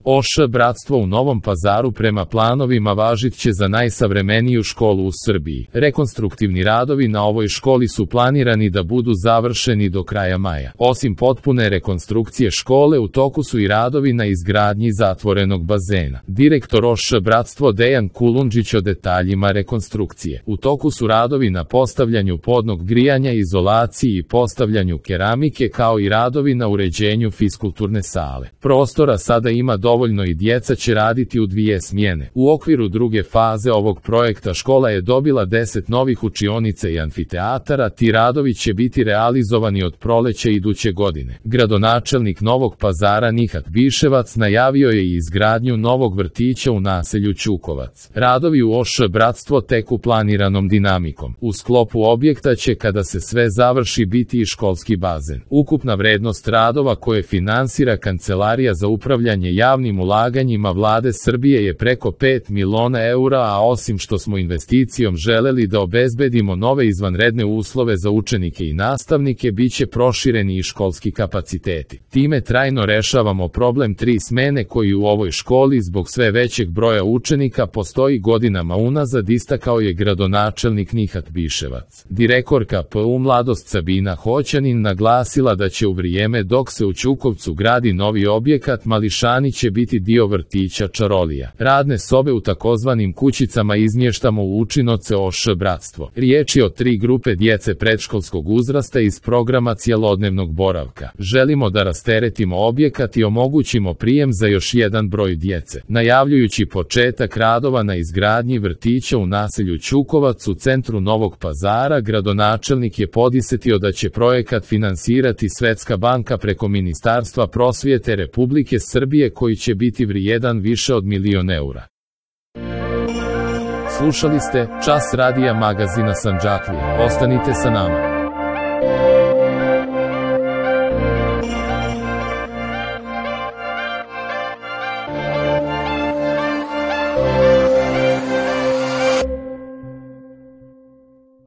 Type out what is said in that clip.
OŠ Bratstvo u Novom Pazaru prema planovima važit će za najsavremeniju školu u Srbiji. Rekonstruktivni radovi na ovoj školi su planirani da budu završeni do kraja maja. Osim potpune rekonstrukcije škole, u toku su i radovi na izgradnji zatvorenog bazena. Direktor OŠ Bratstvo Dejan Kulundžić o detaljima rekonstrukcije. U toku su radovi na postavljanju podnog grijanja, izolaciji i postavljanju keramike, kao i radovi na uređenju fiskulturne sale. Prostora sada ima dovoljno i djeca će raditi u 2 smjene. U okviru druge faze ovog projekta škola je dobila 10 novih učionica i amfiteatara. Ti radovi će biti realizovani od proleća iduće godine. Gradonačelnik Novog Pazara Nihat Biševac najavio je i izgradnju novog vrtića u naselju Ćukovac. Radovi u OŠ Bratstvo teku planiranom dinamikom. U sklopu objekta će, kada se sve završi, biti i školski bazen. Ukupna vrednost radova koje finansira Kancelarija za upravljanje javnim ulaganjima Vlade Srbije je preko 5 miliona eura, a osim što smo investicijom želeli da obezbedimo nove izvanredne uslove za učenike i nastavnike, biće prošireni i školski kapaciteti. Time trajno rešavamo problem 3 smene koji u ovoj školi zbog sve većeg broja učenika postoji godinama unazad, istakao je gradonačelnik Nihat Biševac. Direktorka PU Mladost Sabina Hoćanin naglasila da će u vrijeme dok se u Ćukovcu gradi novi objekat, mališani će biti dio vrtića Čarolija. Radne sobe u takozvanim kućicama izmještamo u učinoce OŠ Bratstvo. Riječ je o 3 grupe djece predškolskog uzrasta iz programa cjelodnevnog boravka. Želimo da rasteretimo objekat i omogućimo prijem za još jedan broj djece. Najavljujući početak radova na izgradnji vrtića u naselju Ćukovac u centru Novog Pazara, gradonačelnik je podsetio da će projekat finansirati Svetska banka preko Ministarstva prosvjete Republike Srbije, koji će biti vrijedan više od 1 milion eura. Slušali ste Čas radija magazina Sandžaklije. Ostanite sa nama.